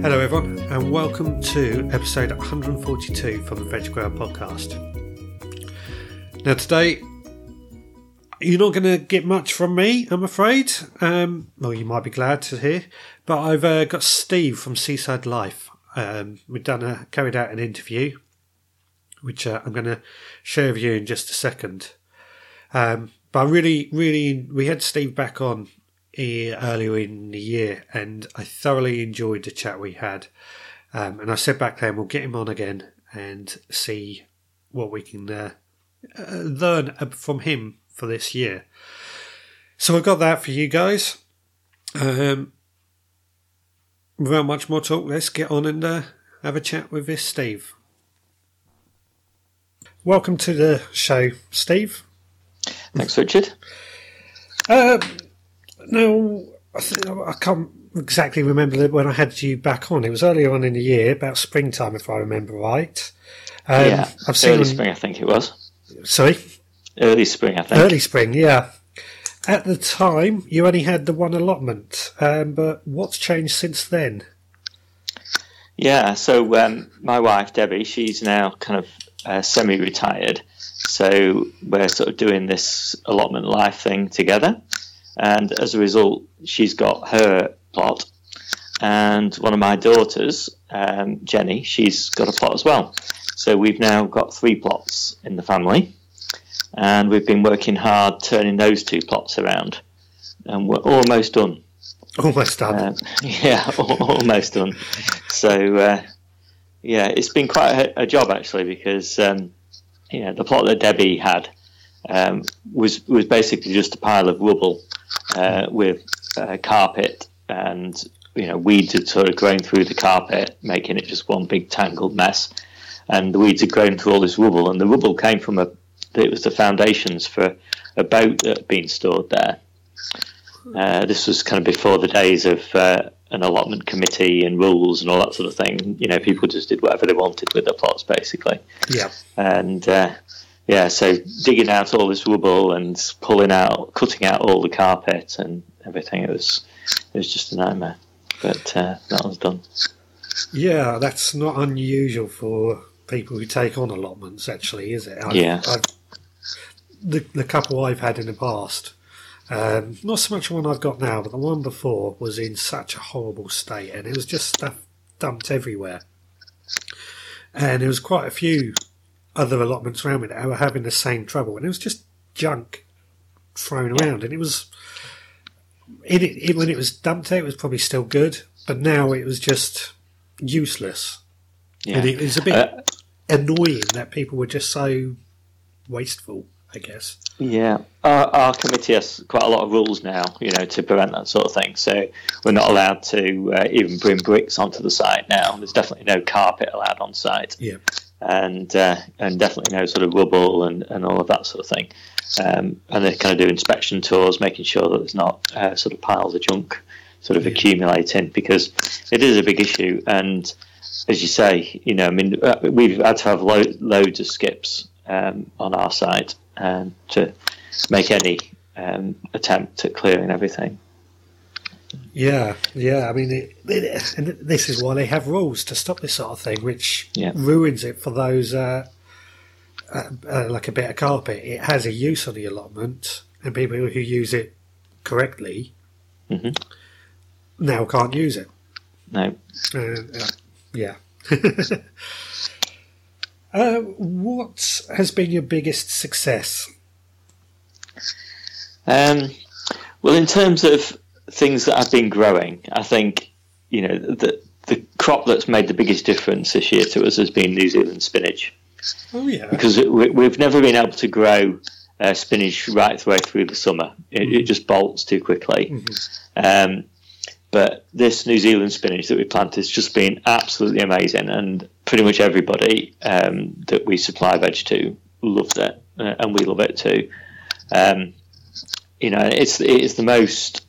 Hello everyone and welcome to episode 142 from the Veg Grower Podcast. Now today, you're not going to get much from me, I'm afraid. Well, you might be glad to hear, but I've got Steve from Seaside Life. We've carried out an interview, which I'm going to share with you in just a second. But I we had Steve back on earlier in the year, and I thoroughly enjoyed the chat we had. And I said back then, we'll get him on again and see what we can learn from him for this year. So I've got that for you guys. Without much more talk, let's get on and have a chat with this Steve. Welcome to the show, Steve. Thanks, Richard. No, I can't exactly remember when I had you back on. It was earlier on in the year, about springtime, if I remember right. Early spring, I think it was. Sorry? Early spring, I think. Early spring, yeah. At the time, you only had the one allotment, but what's changed since then? Yeah, so my wife, Debbie, she's now kind of semi-retired. So we're sort of doing this allotment life thing together. And as a result, she's got her plot. And one of my daughters, Jenny, she's got a plot as well. So we've now got 3 plots in the family. And we've been working hard turning those 2 plots around. And we're almost done. Almost done. Almost done. So, it's been quite a job, actually, because, the plot that Debbie had was basically just a pile of rubble with carpet, and weeds had sort of grown through the carpet, making it just one big tangled mess. And the weeds had grown through all this rubble, and the rubble came from it was the foundations for a boat that had been stored there. This was kind of before the days of an allotment committee and rules and all that sort of thing. People just did whatever they wanted with their plots, basically. Yeah. And so digging out all this rubble and cutting out all the carpet and everything, it was just a nightmare. But that was done. Yeah, that's not unusual for people who take on allotments, actually, is it? The couple I've had in the past, not so much the one I've got now, but the one before was in such a horrible state, and it was just stuff dumped everywhere. And there was quite a few other allotments around me that were having the same trouble, and it was just junk thrown around. And it was when it was dumped out, it was probably still good, but now it was just useless. Yeah. And it was a bit annoying that people were just so wasteful, I guess. Yeah, our committee has quite a lot of rules now, to prevent that sort of thing. So we're not allowed to even bring bricks onto the site now. There's definitely no carpet allowed on site. Yeah. And definitely no sort of rubble and all of that sort of thing. And they kind of do inspection tours, making sure that there's not sort of piles of junk sort of accumulating, because it is a big issue. And as you say, we've had to have loads of skips on our site to make any attempt at clearing everything. Yeah. I mean, and this is why they have rules to stop this sort of thing, which ruins it for those like a bit of carpet. It has a use on the allotment, and people who use it correctly now can't use it. No. Yeah. What has been your biggest success? Well, in terms of things that have been growing, I think the crop that's made the biggest difference this year to us has been New Zealand spinach. Oh yeah, because we've never been able to grow spinach right the way through the summer. It just bolts too quickly. But this New Zealand spinach that we planted has just been absolutely amazing, and pretty much everybody that we supply veg to loved it, and we love it too. It's the most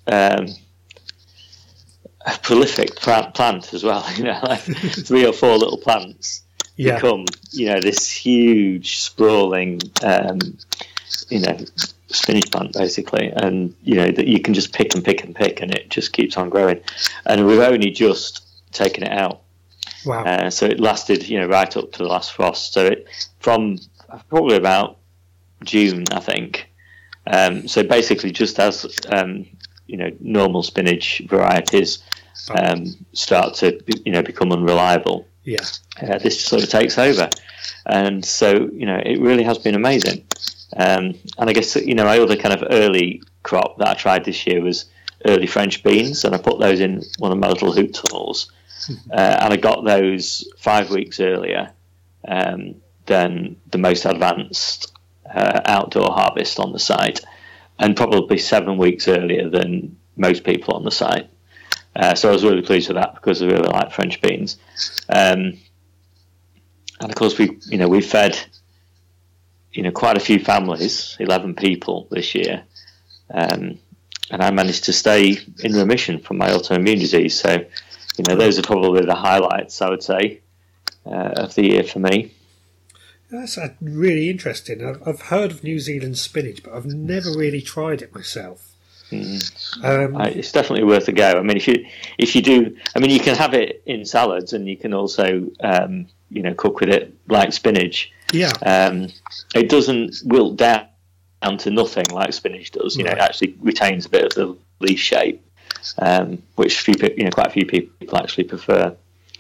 prolific plant as well. Like 3 or 4 little plants become this huge sprawling spinach plant basically, and that you can just pick and pick and pick, and it just keeps on growing. And we've only just taken it out. Wow. So it lasted, right up to the last frost. So from probably about June, I think. So basically, just as normal spinach varieties start to become unreliable, this sort of takes over, and so it really has been amazing. And I guess my other kind of early crop that I tried this year was early French beans, and I put those in one of my little hoop tunnels, and I got those 5 weeks earlier than the most advanced outdoor harvest on the site, and probably 7 weeks earlier than most people on the site. So I was really pleased with that because I really like French beans. And of course we fed quite a few families, 11 people this year, and I managed to stay in remission from my autoimmune disease. So those are probably the highlights, I would say, of the year for me. That's really interesting. I've heard of New Zealand spinach, but I've never really tried it myself. It's definitely worth a go. I mean, if you do, I mean, you can have it in salads, and you can also cook with it like spinach. Yeah. It doesn't wilt down to nothing like spinach does. It actually retains a bit of the leaf shape, which quite a few people actually prefer.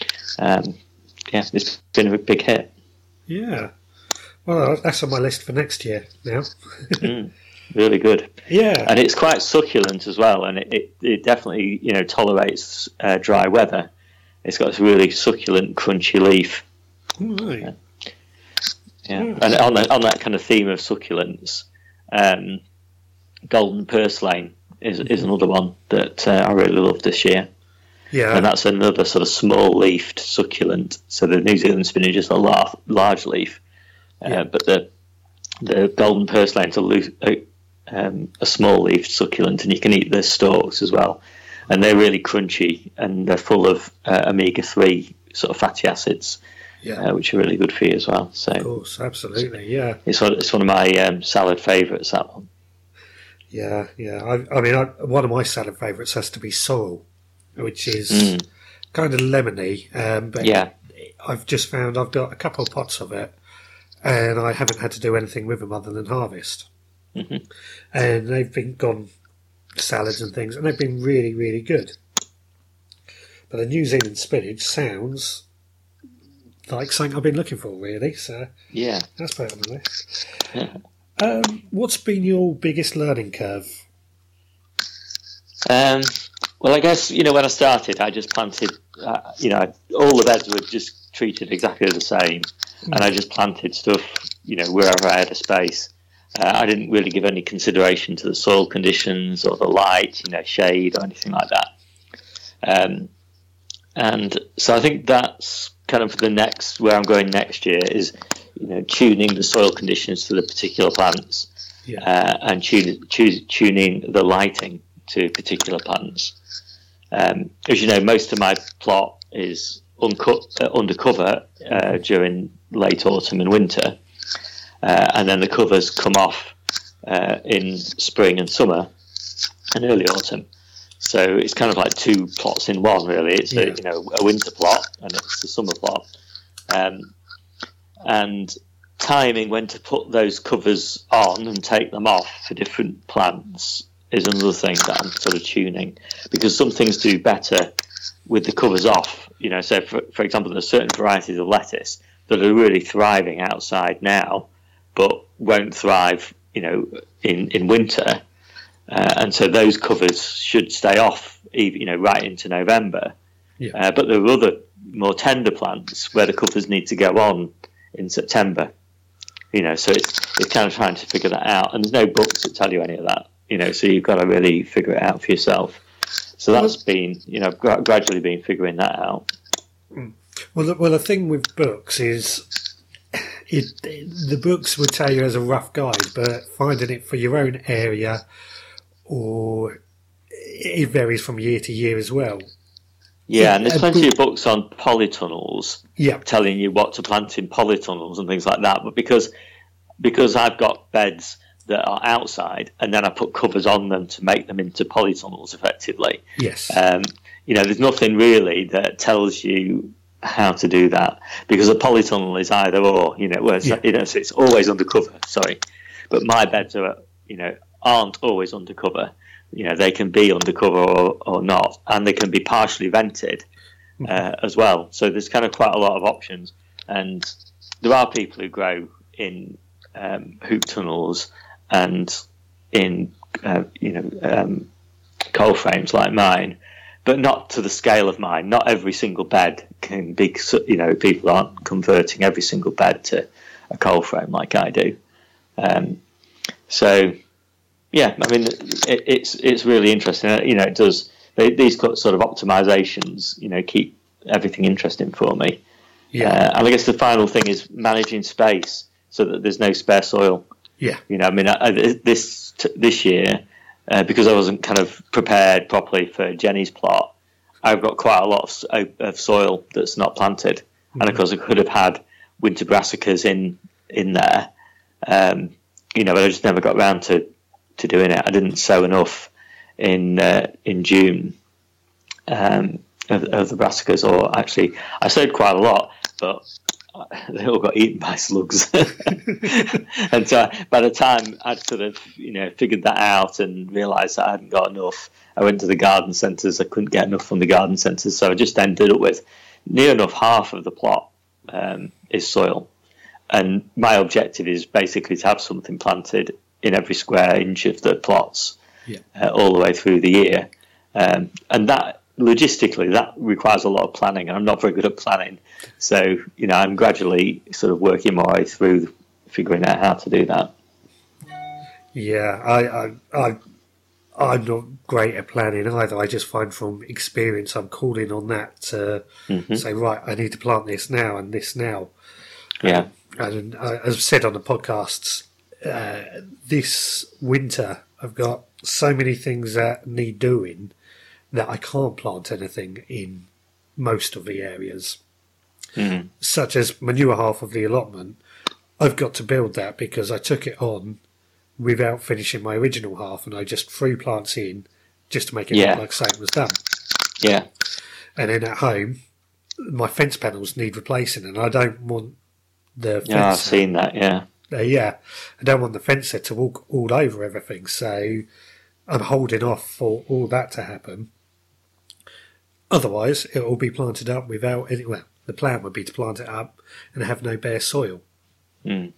It's been a big hit. Yeah. Well, that's on my list for next year now. Really good. Yeah. And it's quite succulent as well, and it definitely tolerates dry weather. It's got this really succulent, crunchy leaf. Right. And on that kind of theme of succulents, golden purslane is another one that I really love this year. Yeah. And that's another sort of small-leafed succulent. So the New Zealand spinach is a large leaf, but the golden purslane is a small-leafed succulent, and you can eat the stalks as well. And they're really crunchy, and they're full of omega-3 sort of fatty acids, which are really good for you as well. So, of course, absolutely, yeah. It's one of my salad favourites, that one. Yeah. I mean, one of my salad favourites has to be sorrel, which is kind of lemony, but I've just found I've got a couple of pots of it, and I haven't had to do anything with them other than harvest. Mm-hmm. And they've been gone salads and things, and they've been really, really good. But the New Zealand spinach sounds like something I've been looking for, really. So that's put it on the list. What's been your biggest learning curve? Well, I guess when I started, I just planted. All the beds were just treated exactly the same, and I just planted stuff, wherever I had a space. I didn't really give any consideration to the soil conditions or the light, shade or anything like that. And so I think that's kind of where I'm going next year is, tuning the soil conditions to the particular plants, and tuning the lighting to particular plants. As you know, most of my plot is undercover during late autumn and winter. And then the covers come off in spring and summer and early autumn. So it's kind of like two plots in one, really. It's a winter plot and it's the summer plot. And timing when to put those covers on and take them off for different plants is another thing that I'm sort of tuning, because some things do better with the covers off. So for example, there's certain varieties of lettuce that are really thriving outside now, but won't thrive, in winter, and so those covers should stay off, right into November. But there are other more tender plants where the covers need to go on in September. So it's kind of trying to figure that out, and there's no books that tell you any of that. So you've got to really figure it out for yourself. So that's been, gradually been figuring that out. Well, the thing with books is, the books would tell you as a rough guide, but finding it for your own area, or it varies from year to year as well. Yeah, and there's plenty of books on polytunnels telling you what to plant in polytunnels and things like that. But because I've got beds that are outside, and then I put covers on them to make them into polytunnels effectively. Yes. there's nothing really that tells you how to do that, because a polytunnel is either or, where so it's always undercover. Sorry, but my beds aren't always undercover. They can be undercover or not, and they can be partially vented as well. So there's kind of quite a lot of options, and there are people who grow in hoop tunnels and in coal frames like mine, but not to the scale of mine. Not every single bed can be, people aren't converting every single bed to a coal frame like I do. So, yeah, I mean, it's really interesting. It does, these sort of optimizations, keep everything interesting for me. Yeah. And I guess the final thing is managing space so that there's no spare soil. Yeah. This year, because I wasn't kind of prepared properly for Jenny's plot, I've got quite a lot of soil that's not planted. Mm-hmm. And of course I could have had winter brassicas in there, but I just never got around to doing it. I didn't sow enough in June of the brassicas, or actually I sowed quite a lot, but they all got eaten by slugs. And so by the time I'd sort of figured that out and realised that I hadn't got enough, I went to the garden centres. I couldn't get enough from the garden centres, so I just ended up with near enough half of the plot is soil. And my objective is basically to have something planted in every square inch of the plots all the way through the year. And that, logistically, that requires a lot of planning, and I'm not very good at planning. So, I'm gradually sort of working my way through figuring out how to do that. Yeah, I'm not great at planning either. I just find from experience I'm calling on that to say, right, I need to plant this now and this now. Yeah. And as I've said on the podcasts, this winter I've got so many things that need doing that I can't plant anything in most of the areas. Mm. Such as my newer half of the allotment, I've got to build that because I took it on without finishing my original half, and I just threw plants in just to make it look like something was done. Yeah. And then at home, my fence panels need replacing, and I don't want the fence. Yeah, I've seen that, yeah. I don't want the fencer to walk all over everything, so I'm holding off for all that to happen. Otherwise, it will be planted up without any. Well, the plan would be to plant it up and have no bare soil. Mm.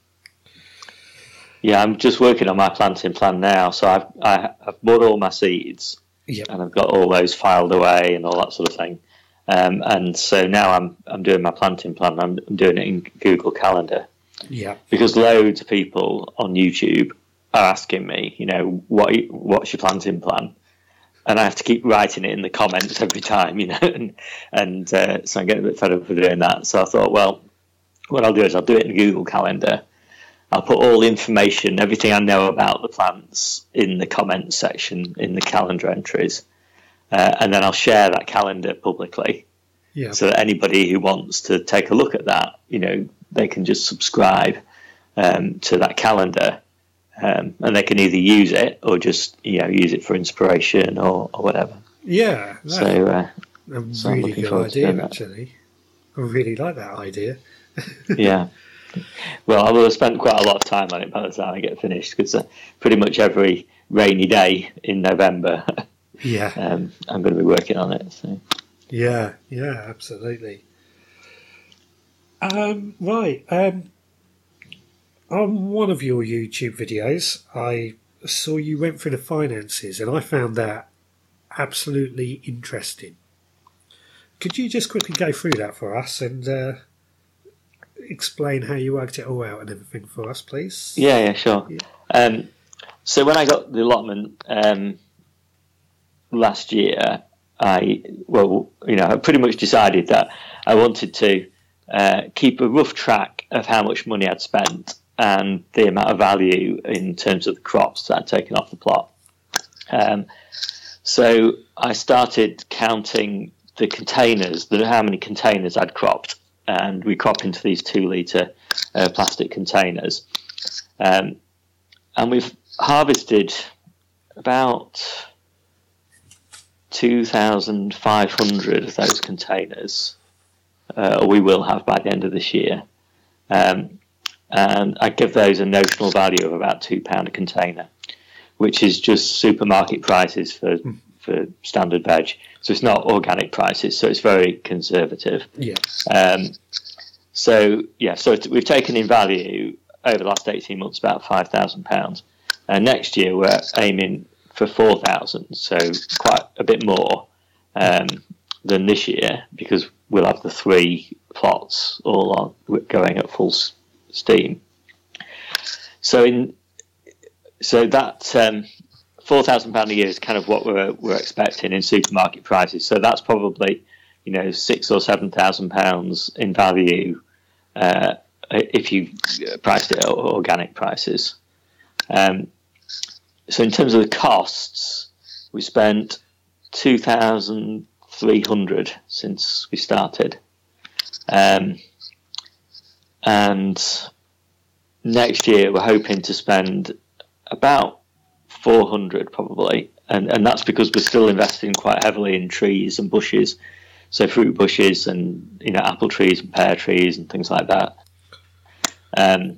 Yeah, I'm just working on my planting plan now. So I've bought all my seeds, and I've got all those filed away and all that sort of thing. And so now I'm doing my planting plan. I'm doing it in Google Calendar. Yeah. Because loads of people on YouTube are asking me, what's your planting plan? And I have to keep writing it in the comments every time, and so I'm getting a bit fed up with doing that. So I thought, well, what I'll do is I'll do it in Google Calendar. I'll put all the information, everything I know about the plants in the comments section in the calendar entries. And then I'll share that calendar publicly. Yeah. So that anybody who wants to take a look at that, they can just subscribe to that calendar. And they can either use it or just use it for inspiration or whatever. Yeah, so a really good idea, actually. I really like that idea. Yeah. Well, I will have spent quite a lot of time on it by the time I get finished, because pretty much every rainy day in November, I'm going to be working on it. So. Yeah, absolutely. Right. On one of your YouTube videos, I saw you went through the finances, and I found that absolutely interesting. Could you just quickly go through that for us and explain how you worked it all out and everything for us, please? Yeah, sure. Yeah. So when I got the allotment last year, I pretty much decided that I wanted to keep a rough track of how much money I'd spent and the amount of value in terms of the crops that I'd taken off the plot. So I started counting the containers, how many containers I'd cropped, and we crop into these 2-litre plastic containers. And we've harvested about 2,500 of those containers, or we will have by the end of this year. And I give those a notional value of about £2 a container, which is just supermarket prices for standard veg. So it's not organic prices, so it's very conservative. Yeah. So we've taken in value over the last 18 months about £5,000. And next year we're aiming for 4,000, so quite a bit more than this year, because we'll have the 3 plots all on going at full steam. So that £4,000 a year is kind of what we're expecting in supermarket prices. So that's probably £6,000 or £7,000 in value if you priced it at organic prices. So in terms of the costs, we spent 2,300 since we started, and next year we're hoping to spend about 400 probably, and that's because we're still investing quite heavily in trees and bushes, so fruit bushes and apple trees and pear trees and things like that, and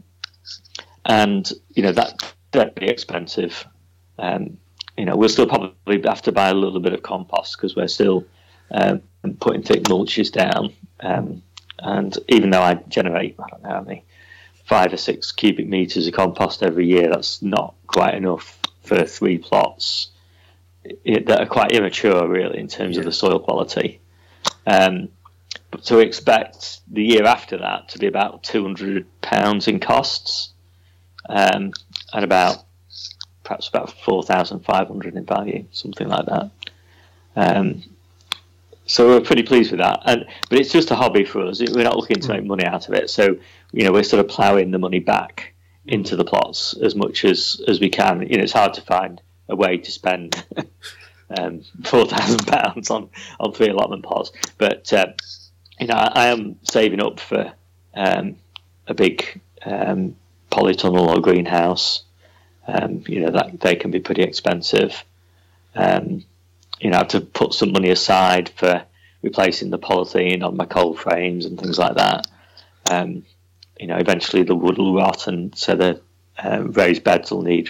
that'd be expensive. We'll still probably have to buy a little bit of compost because we're still putting thick mulches down, and even though I generate, I don't know how many, 5 or 6 cubic meters of compost every year, that's not quite enough for 3 plots that are quite immature really in terms of the soil quality. So we expect the year after that to be about £200 in costs, and perhaps about 4,500 in value, something like that. So we're pretty pleased with that. But it's just a hobby for us. We're not looking to make money out of it. So we're sort of ploughing the money back into the plots as much as we can. It's hard to find a way to spend £4,000 on 3 allotment plots. But I am saving up for a big polytunnel or greenhouse. That they can be pretty expensive. I have to put some money aside for replacing the polythene on my cold frames and things like that. Eventually the wood will rot, and so the raised beds will need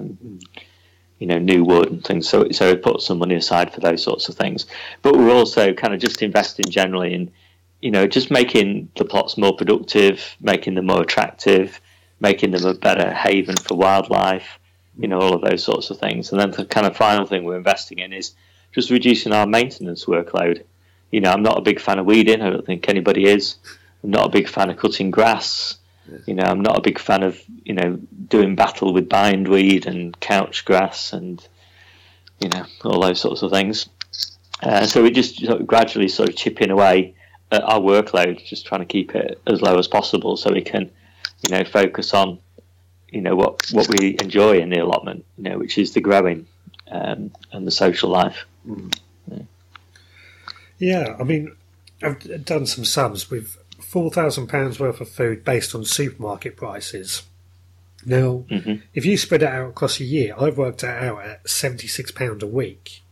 new wood and things. So we put some money aside for those sorts of things. But we're also kind of just investing generally in just making the plots more productive, making them more attractive, making them a better haven for wildlife, all of those sorts of things. And then the kind of final thing we're investing in is just reducing our maintenance workload. I'm not a big fan of weeding. I don't think anybody is. I'm not a big fan of cutting grass. I'm not a big fan of, doing battle with bindweed and couch grass and, all those sorts of things. So we're just gradually sort of chipping away at our workload, just trying to keep it as low as possible so we can focus on, what we enjoy in the allotment, which is the growing and the social life. Yeah, I mean, I've done some sums with £4,000 worth of food based on supermarket prices. Now, if you spread it out across a year, I've worked it out at £76 a week.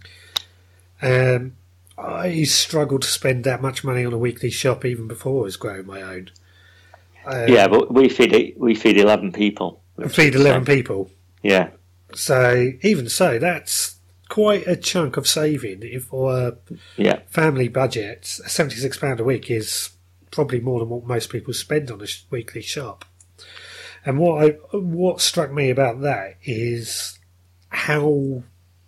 I struggled to spend that much money on a weekly shop even before I was growing my own. But we feed 11 people. Feed 11 people. Yeah. So even so, that's quite a chunk of saving for a family budget. £76 a week is probably more than what most people spend on a weekly shop. And what struck me about that is when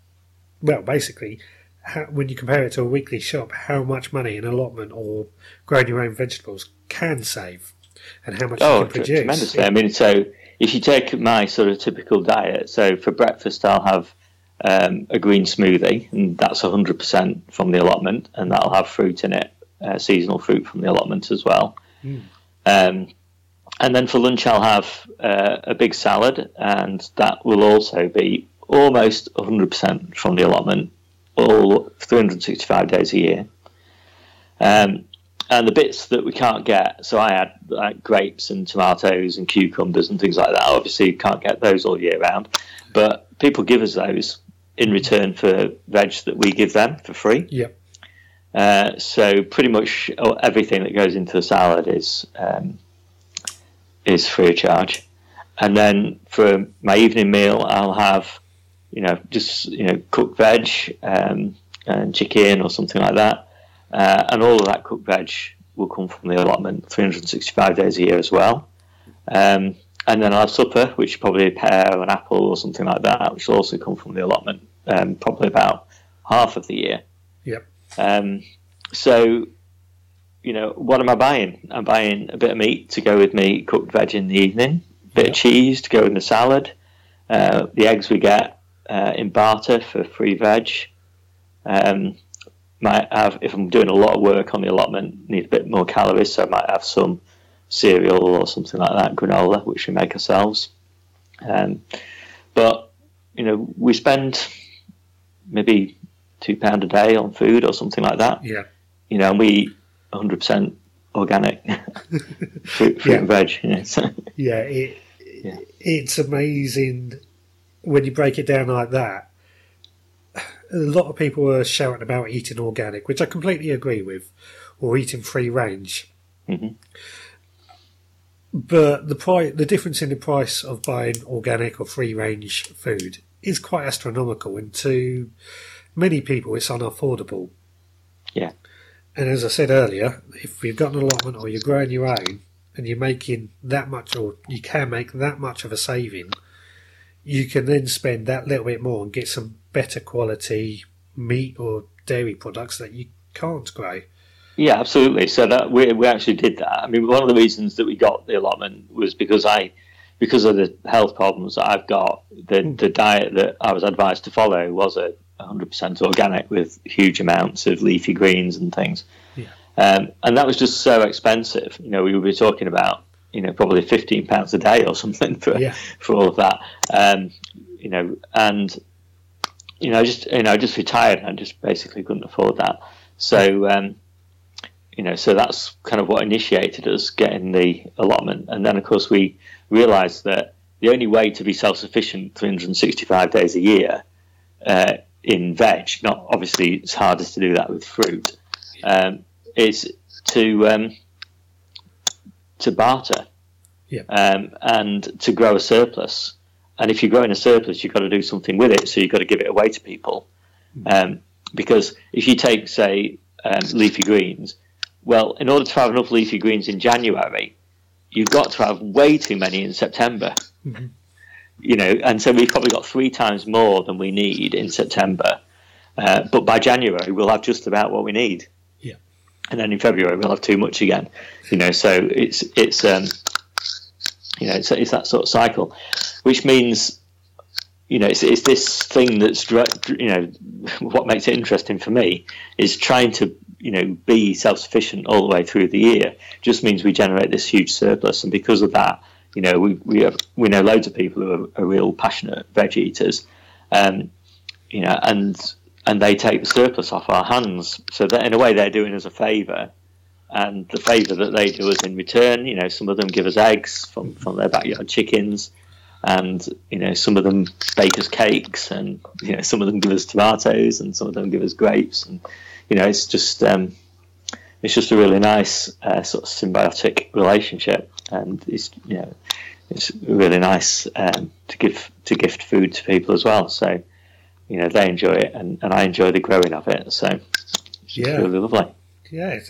you compare it to a weekly shop, how much money an allotment or growing your own vegetables can save. And how much you can produce. Tremendously. I mean, so if you take my sort of typical diet, so for breakfast I'll have a green smoothie, and that's 100% from the allotment, and that'll have fruit in it, seasonal fruit from the allotment as well. And then for lunch I'll have a big salad, and that will also be almost 100% from the allotment, all 365 days a year. And the bits that we can't get, so I had like grapes and tomatoes and cucumbers and things like that. Obviously, you can't get those all year round, but people give us those in return for veg that we give them for free. Yep. So pretty much everything that goes into the salad is free of charge. And then for my evening meal, I'll have, just cooked veg and chicken or something like that. And all of that cooked veg will come from the allotment 365 days a year as well. And then I'll have supper, which is probably a pear or an apple or something like that, which will also come from the allotment probably about half of the year. Yep. So, what am I buying? I'm buying a bit of meat to go with me cooked veg in the evening, a bit of cheese to go in the salad, the eggs we get in barter for free veg. Might have, if I'm doing a lot of work on the allotment, need a bit more calories, so I might have some cereal or something like that, granola, which we make ourselves. But we spend maybe £2 a day on food or something like that. Yeah. And we eat 100% organic fruit and veg. So. Yeah, it's amazing when you break it down like that. A lot of people are shouting about eating organic, which I completely agree with, or eating free range. Mm-hmm. But the difference in the price of buying organic or free range food is quite astronomical, and to many people it's unaffordable. Yeah. And as I said earlier, if you've got an allotment or you're growing your own and you're making that much, or you can make that much of a saving, you can then spend that little bit more and get some better quality meat or dairy products that you can't grow. Yeah, absolutely. So that we actually did that. I mean, one of the reasons that we got the allotment was because of the health problems that I've got. The diet that I was advised to follow was 100% organic with huge amounts of leafy greens and things. Yeah. And that was just so expensive. We were talking about probably £15 a day or something for all of that. I just retired and I just basically couldn't afford that. So. So that's kind of what initiated us getting the allotment. And then, of course, we realised that the only way to be self-sufficient 365 days a year in veg, not obviously it's harder to do that with fruit, is to barter and to grow a surplus. And if you're growing a surplus, you've got to do something with it, so you've got to give it away to people. Because if you take, say, leafy greens, well, in order to have enough leafy greens in January, you've got to have way too many in September. Mm-hmm. And so we've probably got 3 times more than we need in September. But by January, we'll have just about what we need. Yeah. And then in February, we'll have too much again. So it's that sort of cycle, which means, it's this thing that's, what makes it interesting for me is trying to, be self-sufficient all the way through the year. Just means we generate this huge surplus, and because of that, we know loads of people who are real passionate veg eaters, and they take the surplus off our hands. So that in a way they're doing us a favour, and the favour that they do us in return, some of them give us eggs from their backyard chickens, and some of them bake us cakes, and some of them give us tomatoes, and some of them give us grapes, and it's just a really nice sort of symbiotic relationship, and it's really nice to gift food to people as well. So they enjoy it, and I enjoy the growing of it. So it's really lovely. Yeah,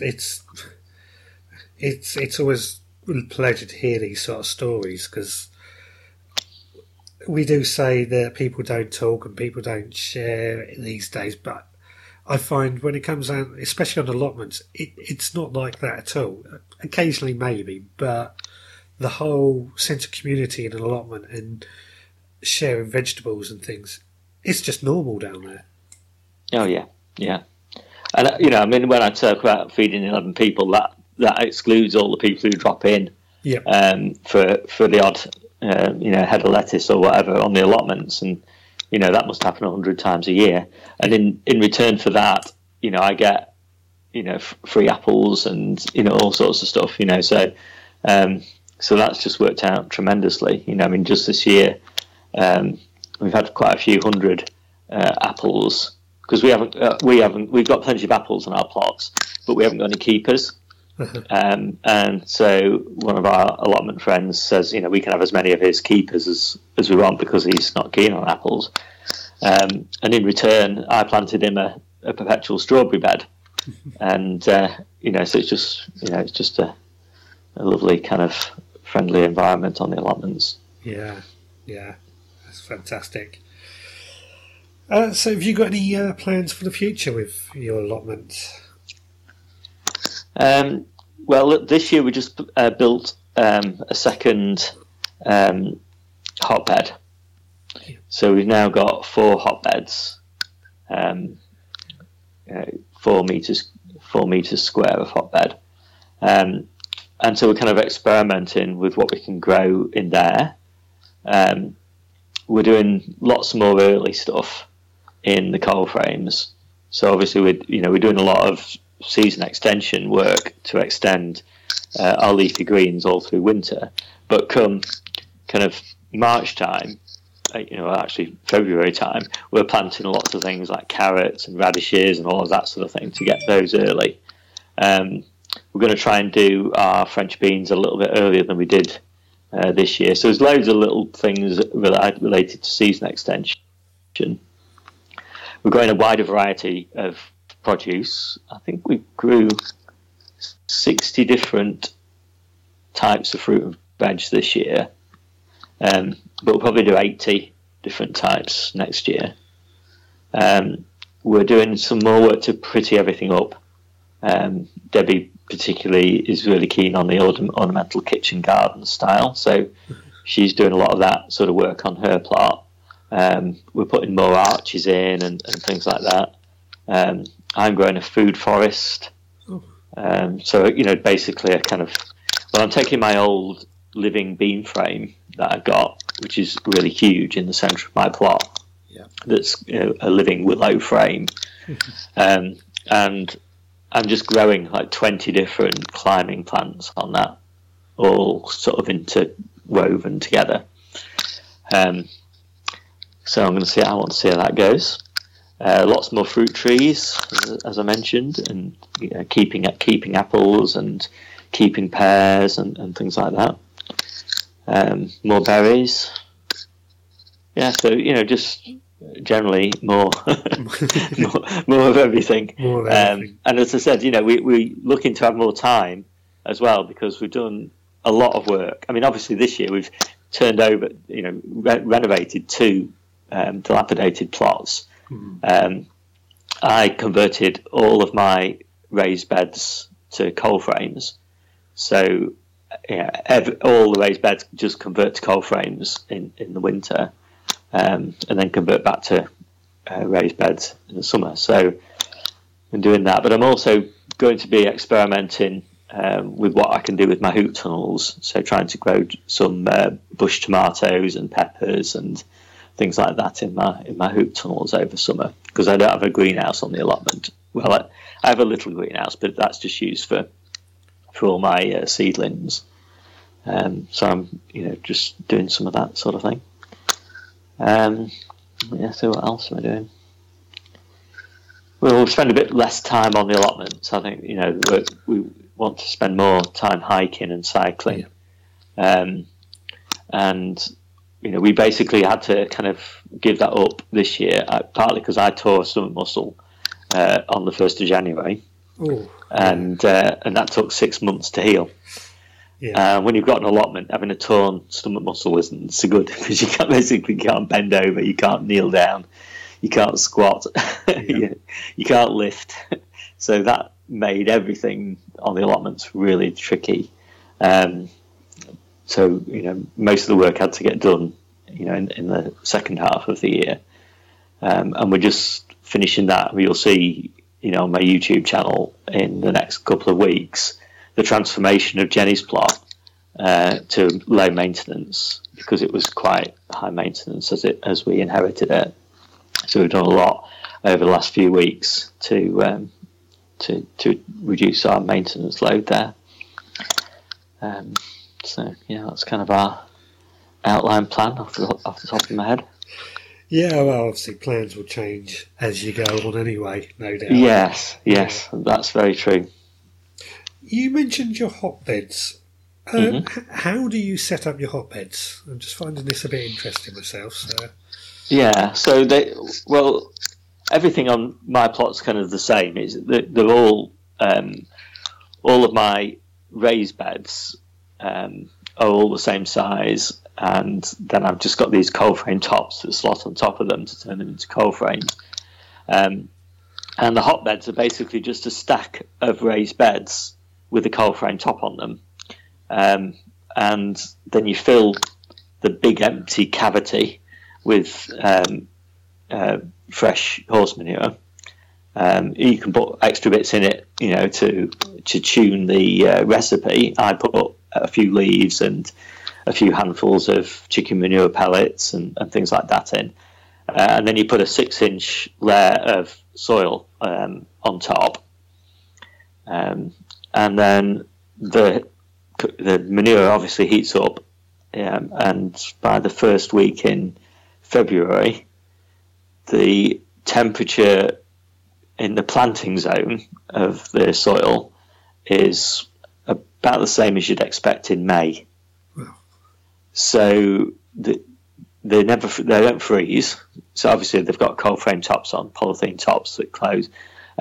it's always a pleasure to hear these sort of stories, because we do say that people don't talk and people don't share these days, but I find when it comes out, especially on allotments, it's not like that at all. Occasionally maybe, but the whole sense of community in an allotment and sharing vegetables and things, it's just normal down there. Oh yeah. And when I talk about feeding 11 people, that excludes all the people who drop in for the odd head of lettuce or whatever on the allotments, and that must happen 100 times a year. And in return for that, I get free apples and all sorts of stuff. So that's just worked out tremendously. Just this year, we've had quite a few hundred apples, because we've got plenty of apples on our plots, but we haven't got any keepers. And so one of our allotment friends says, we can have as many of his keepers as we want because he's not keen on apples. And in return, I planted him a perpetual strawberry bed, and so it's just a lovely kind of friendly environment on the allotments. Yeah, that's fantastic. So have you got any plans for the future with your allotment? Well, this year we just built a second hotbed. So we've now got 4 hotbeds, 4 meters square of hotbed. And so we're kind of experimenting with what we can grow in there. We're doing lots more early stuff in the coal frames. So obviously we're doing a lot of season extension work to extend our leafy greens all through winter. But come kind of March time, actually February time, we're planting lots of things like carrots and radishes and all of that sort of thing to get those early. We're going to try and do our French beans a little bit earlier than we did this year. So there's loads of little things related to season extension. We're growing a wider variety of produce. I think we grew 60 different types of fruit and veg this year, but we'll probably do 80 different types next year. We're doing some more work to pretty everything up. Debbie particularly is really keen on the ornamental kitchen garden style, so she's doing a lot of that sort of work on her plot. We're putting more arches in and things like that. I'm growing a food forest. So, basically I'm taking my old living bean frame that I got, which is really huge in the centre of my plot. Yeah. That's a living willow frame. And I'm just growing like 20 different climbing plants on that, all sort of interwoven together. So I want to see how that goes. Lots more fruit trees, as I mentioned, and keeping apples and keeping pears and things like that. More berries. Yeah, so just generally more more of everything. And as I said, we looking to have more time as well, because we've done a lot of work. I mean, obviously this year we've turned over, renovated 2 dilapidated plots. I converted all of my raised beds to coal frames, so all the raised beds just convert to coal frames in the winter, and then convert back to raised beds in the summer. So I'm doing that, but I'm also going to be experimenting with what I can do with my hoop tunnels, so trying to grow some bush tomatoes and peppers and things like that in my hoop tunnels over summer, because I don't have a greenhouse on the allotment. Well, I have a little greenhouse, but that's just used for all my seedlings. So I'm just doing some of that sort of thing. So what else am I doing? We'll spend a bit less time on the allotments. I think we want to spend more time hiking and cycling. And we basically had to kind of give that up this year, partly because I tore a stomach muscle on the 1st of January. Ooh. And that took 6 months to heal. Yeah. When you've got an allotment, having a torn stomach muscle isn't so good, because you can't bend over, you can't kneel down, you can't squat, you can't lift. So that made everything on the allotments really tricky. So most of the work had to get done in the second half of the year, and we're just finishing that. You'll see on my YouTube channel in the next couple of weeks the transformation of Jenny's plot to low maintenance, because it was quite high maintenance as we inherited it. So we've done a lot over the last few weeks to reduce our maintenance load there. So that's kind of our outline plan off the top of my head. Yeah, well, obviously plans will change as you go on anyway, no doubt. Yes, that's very true. You mentioned your hotbeds. How do you set up your hotbeds? I'm just finding this a bit interesting myself. So. Yeah, so everything on my plot's kind of the same. They're all of my raised beds are all the same size, and then I've just got these cold frame tops that slot on top of them to turn them into cold frames. And the hotbeds are basically just a stack of raised beds with a cold frame top on them. And then you fill the big empty cavity with fresh horse manure. You can put extra bits in it, to tune the recipe. I put a few leaves and a few handfuls of chicken manure pellets and things like that in. And then you put a 6-inch layer of soil on top. And then the manure obviously heats up. And by the first week in February, the temperature in the planting zone of the soil is about the same as you'd expect in May. Wow. So they don't freeze. So obviously they've got cold frame tops on, polythene tops that close.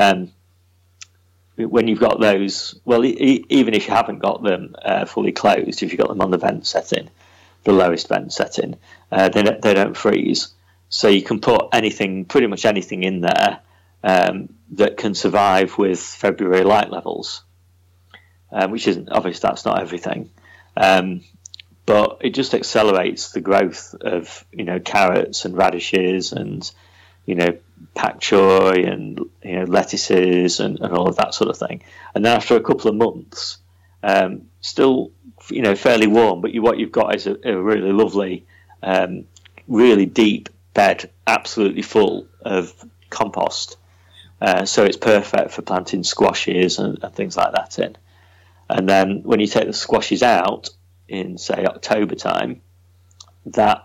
When you've got those, well, even if you haven't got them fully closed, if you've got them on the vent setting, the lowest vent setting, they don't freeze. So you can put pretty much anything in there that can survive with February light levels, which isn't, obviously that's not everything. But it just accelerates the growth of, carrots and radishes and, pak choy and, lettuces and all of that sort of thing. And then after a couple of months, still, fairly warm, but what you've got is a really lovely, really deep bed, absolutely full of compost. So it's perfect for planting squashes and things like that in. And then when you take the squashes out in, say, October time, that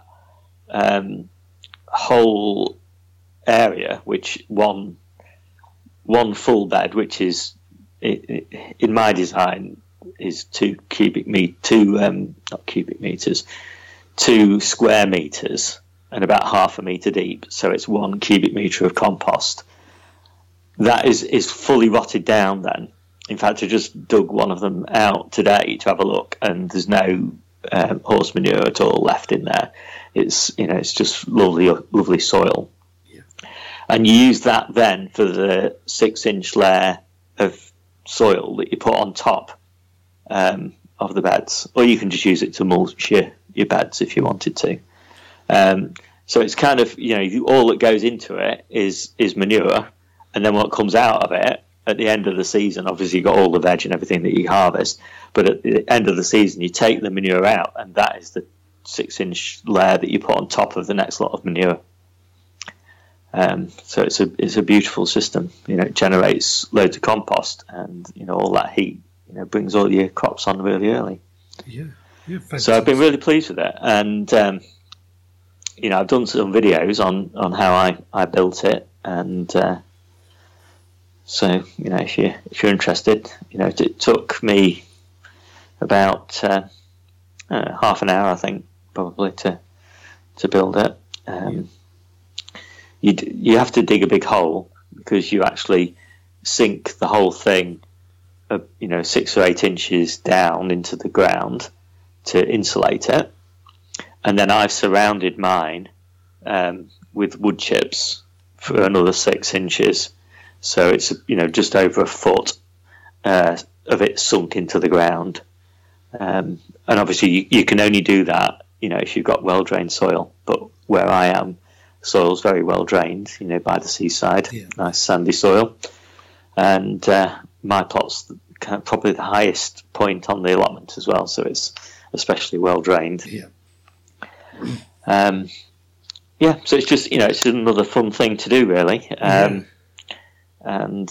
whole area, which one full bed, which is in my design is 2 square meters and about half a meter deep, so it's 1 cubic meter of compost. That is fully rotted down then. In fact, I just dug one of them out today to have a look, and there's no horse manure at all left in there. It's just lovely soil. Yeah. And you use that then for the 6-inch layer of soil that you put on top of the beds, or you can just use it to mulch your beds if you wanted to. So it's kind of, all that goes into it is manure, and then what comes out of it at the end of the season, obviously you've got all the veg and everything that you harvest, but at the end of the season you take the manure out, and that is the 6-inch layer that you put on top of the next lot of manure. So it's a beautiful system. It generates loads of compost, and all that heat brings all your crops on really early. Yeah, so I've been really pleased with it, and I've done some videos on how I built it, and so if you're interested, it took me about half an hour, I think, probably to build it. You have to dig a big hole, because you actually sink the whole thing 6 or 8 inches down into the ground to insulate it, and then I've surrounded mine with wood chips for another 6 inches, so it's just over a foot of it sunk into the ground. And obviously you can only do that if you've got well drained soil, but where I am, soil's very well drained, by the seaside. Yeah. Nice sandy soil, and my plot's probably the highest point on the allotment as well, so it's especially well drained. Yeah. So it's just it's another fun thing to do, really. And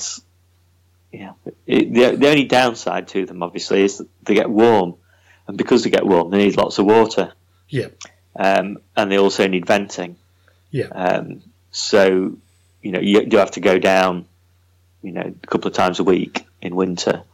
the only downside to them obviously is that they get warm, and because they get warm they need lots of water. Yeah. And they also need venting. Yeah. So, you do have to go down, a couple of times a week in winter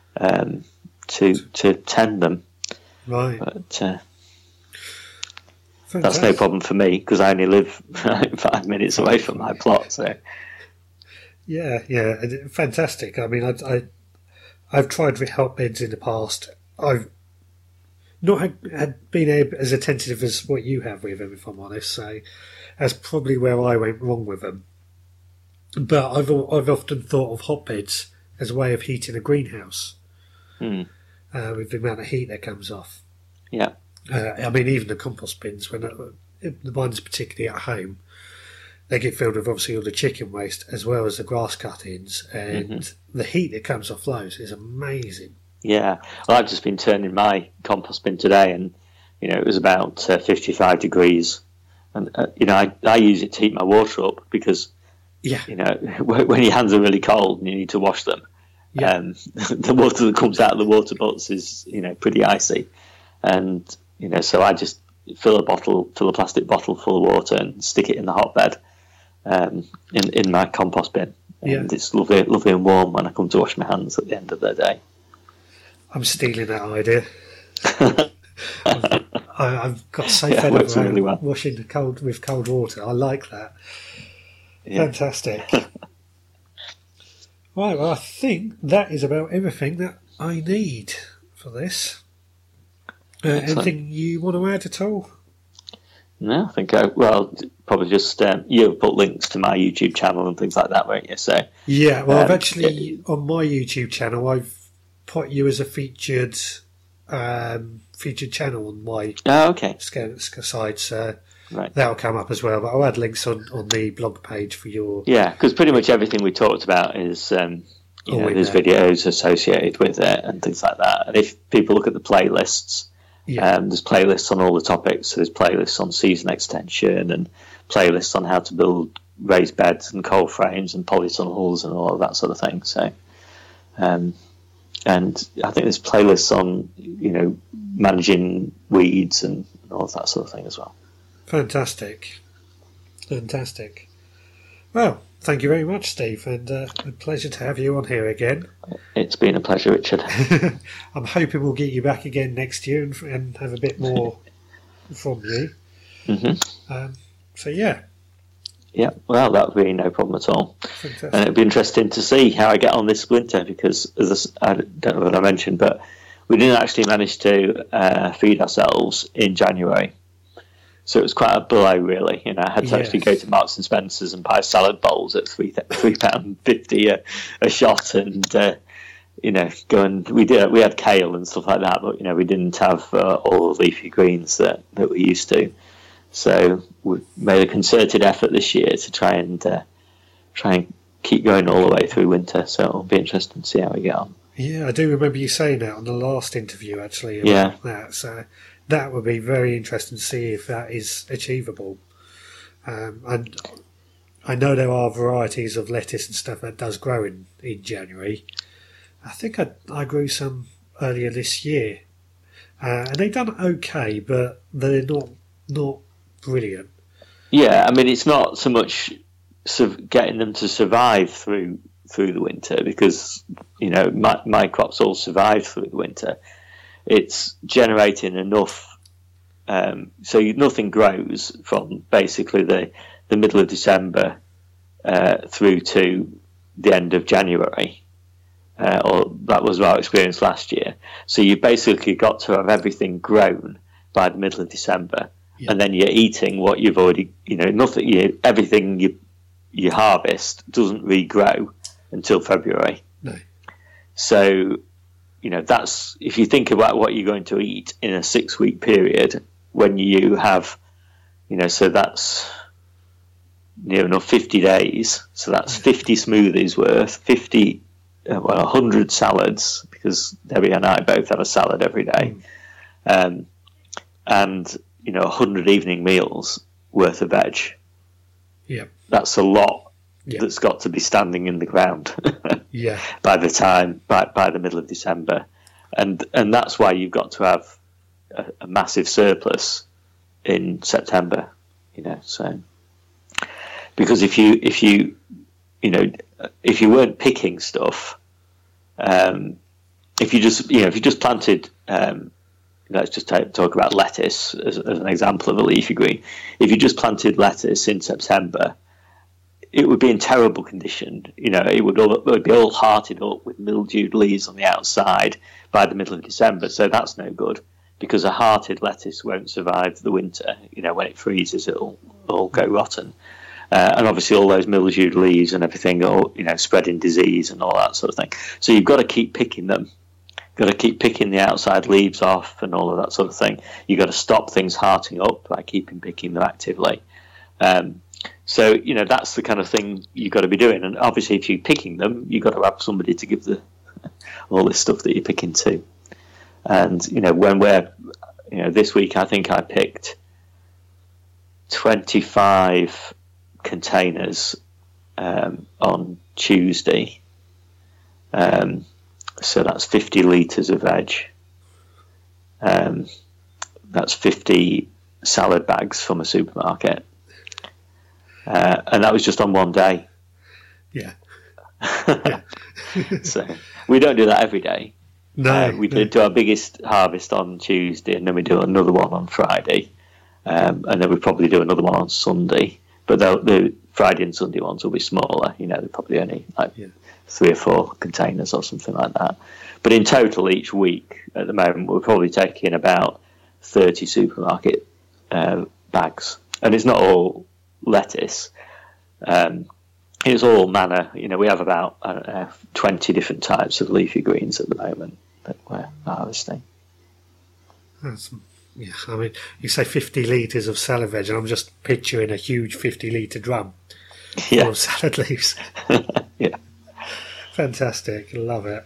to tend them. Right. But that's no problem for me because I only live 5 minutes away from my plot. So. Yeah, fantastic. I mean, I've tried with hotbeds in the past. I've not had been as attentive as what you have with them, if I'm honest. So that's probably where I went wrong with them. But I've often thought of hotbeds as a way of heating a greenhouse with the amount of heat that comes off. Yeah. I mean, even the compost bins, when the ones particularly at home, they get filled with obviously all the chicken waste as well as the grass cuttings, and the heat that comes off those is amazing. Yeah, well, I've just been turning my compost bin today, and it was about 55 degrees, and I use it to heat my water up because when your hands are really cold and you need to wash them, the water that comes out of the water butts is pretty icy, and so I just fill a plastic bottle full of water and stick it in the hotbed. In my compost bin, and it's lovely and warm when I come to wash my hands at the end of the day. I'm stealing that idea. I've got so fed up really washing with cold water. I like that. Yeah. Fantastic. Right, well, I think that is about everything that I need for this. Anything you want to add at all? No, I think probably just you've put links to my YouTube channel and things like that, won't you? So I've actually on my YouTube channel I've put you as a featured channel on my side, so that'll come up as well. But I'll add links on the blog page for your because pretty much everything we talked about is there's videos associated with it and things like that. And if people look at the playlists. There's playlists on all the topics. So there's playlists on season extension and playlists on how to build raised beds and cold frames and polytunnels and all of that sort of thing. So, and I think there's playlists on managing weeds and all of that sort of thing as well. Fantastic. Well, thank you very much, Steve, and a pleasure to have you on here again. It's been a pleasure, Richard. I'm hoping we'll get you back again next year and have a bit more from you. Yeah, well, that would be no problem at all. Fantastic. And it'd be interesting to see how I get on this winter because, I don't know what I mentioned, but we didn't actually manage to feed ourselves in January. So it was quite a blow, really. I had to actually go to Marks and Spencer's and buy salad bowls at £3.50 a shot, and go and we had kale and stuff like that, but we didn't have all the leafy greens that we used to. So we made a concerted effort this year to try and keep going all the way through winter. So it'll be interesting to see how we get on. Yeah, I do remember you saying that on the last interview, actually. About that. So that would be very interesting to see if that is achievable. And I know there are varieties of lettuce and stuff that does grow in January. I think I grew some earlier this year. And they've done okay, but they're not brilliant. Yeah, I mean, it's not so much getting them to survive through the winter because, my crops all survive through the winter. It's generating enough, so nothing grows from basically the middle of December through to the end of January, or that was our experience last year. So you basically got to have everything grown by the middle of December, and then you're eating what you've already, everything you harvest doesn't regrow until February. No. So, that's if you think about what you're going to eat in a 6-week period when you have, so that's near enough 50 days. So that's 50 smoothies worth, 100 salads, because Debbie and I both have a salad every day. And, 100 evening meals worth of veg. Yeah. That's a lot. That's got to be standing in the ground by the middle of December, and that's why you've got to have a massive surplus in September. So because if you weren't picking stuff, if you just planted, let's just talk about lettuce as an example of a leafy green. If you just planted lettuce in September, it would be in terrible condition. It would be all hearted up with mildewed leaves on the outside by the middle of December. So that's no good, because a hearted lettuce won't survive the winter. When it freezes, it'll all go rotten. And obviously all those mildewed leaves and everything are, spreading disease and all that sort of thing. So you've got to keep picking them. Got to keep picking the outside leaves off and all of that sort of thing. You've got to stop things hearting up by picking them actively. So, that's the kind of thing you've got to be doing. And obviously, if you're picking them, you've got to have somebody to give all this stuff that you're picking to. And, when this week, I think I picked 25 containers on Tuesday. So that's 50 litres of veg. That's 50 salad bags from a supermarket. And that was just on one day. Yeah. So we don't do that every day. No. We do our biggest harvest on Tuesday, and then we do another one on Friday. And then we probably do another one on Sunday. But the Friday and Sunday ones will be smaller. They're probably only 3 or 4 containers or something like that. But in total, each week at the moment, we're probably taking about 30 supermarket bags. And it's not all lettuce. It's all manner. We have about 20 different types of leafy greens at the moment that we're harvesting. Yeah, I mean, you say 50 litres of salad veg, and I'm just picturing a huge 50-litre drum full of salad leaves. Yeah. Fantastic. Love it.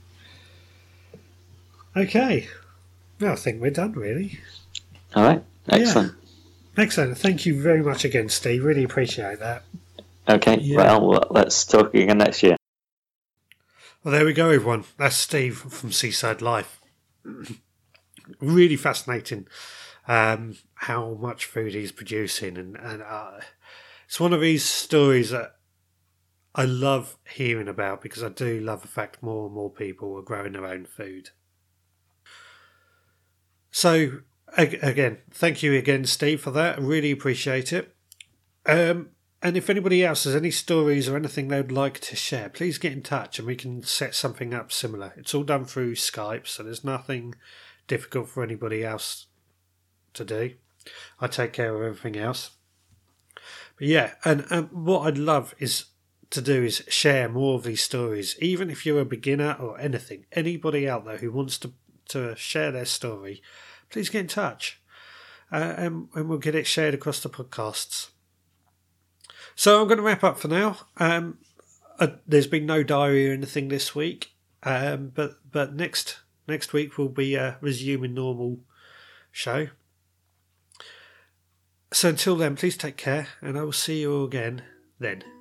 Okay. Well, I think we're done, really. All right. Excellent. Yeah. Excellent. Thank you very much again, Steve. Really appreciate that. Okay. Yeah. Well, let's talk again next year. Well, there we go, everyone. That's Steve from Seaside Life. Really fascinating how much food he's producing. And it's one of these stories that I love hearing about, because I do love the fact more and more people are growing their own food. So, again, thank you again, Steve, for that. I really appreciate it. And if anybody else has any stories or anything they'd like to share, please get in touch and we can set something up similar. It's all done through Skype, so there's nothing difficult for anybody else to do. I take care of everything else. But yeah, and what I'd love to do is share more of these stories, even if you're a beginner or anything. Anybody out there who wants to share their story, please get in touch, and we'll get it shared across the podcasts. So I'm going to wrap up for now. There's been no diary or anything this week, but next week we'll be resuming normal show. So until then, please take care, and I will see you all again then.